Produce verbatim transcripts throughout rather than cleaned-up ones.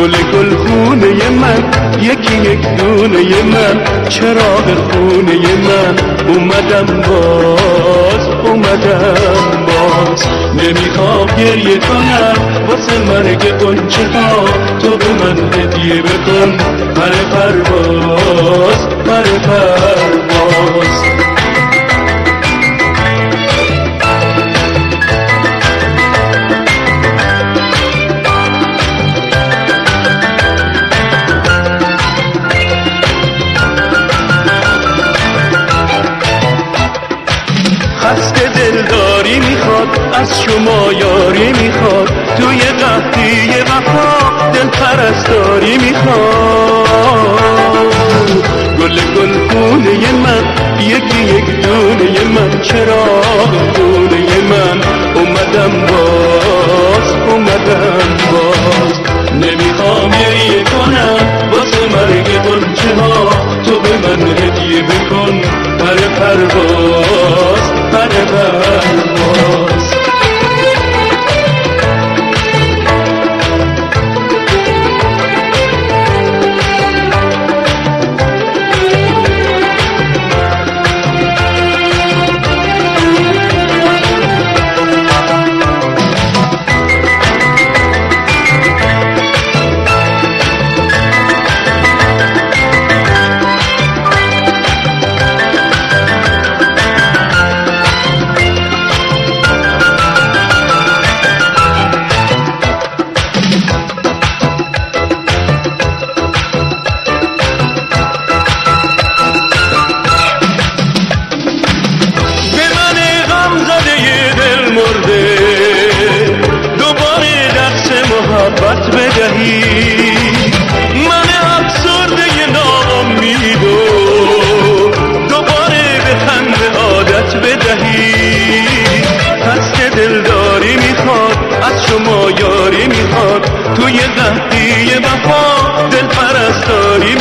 گل گل خونه من، یکی یک دونه من، چراغ خونه من. اومدم باز، اومدم باز. نمیخوام گریه کنم واسه مرگ غنچه ها، تو به من هدیه بکن پر پرواز، پر پرواز. خسته دلداری میخواد، از شما یاری میخواد، توی قحطی وفا دل پرستاری میخواد. گل گل خونه من، یکی یک دونه من، چراغ خونه من. اومدم باز، اومدم باز. نمیخوام گریه کنم واسه مرگ غنچه ها، تو به من هدیه بکن پر پرواز، پر پرواز. محبت بدهی من افسرده ناامیدو، دوباره به خنده عادت بدهی. خسته دلداری میخواد، از شما یاری میخواد، توی قحطی وفا دل پرستاری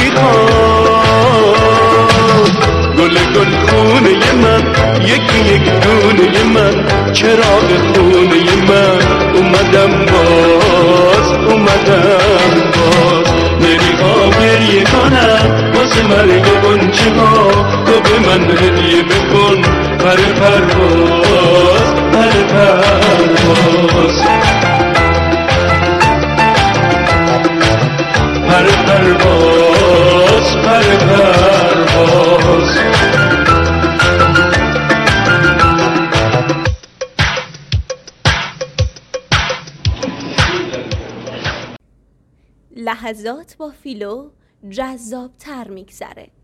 میخواد. گل گل خونه من، یکی یک دونه من، چراغ خونه من. اومدم باز، اومدم باز. نمیخوام گریه کنم واسه مرگ غنچه ها، تو به من هدیه بکن پر پرواز، پر پرواز. پر پرواز، پر پرواز. لحظات با فیلو جذاب تر میگذره.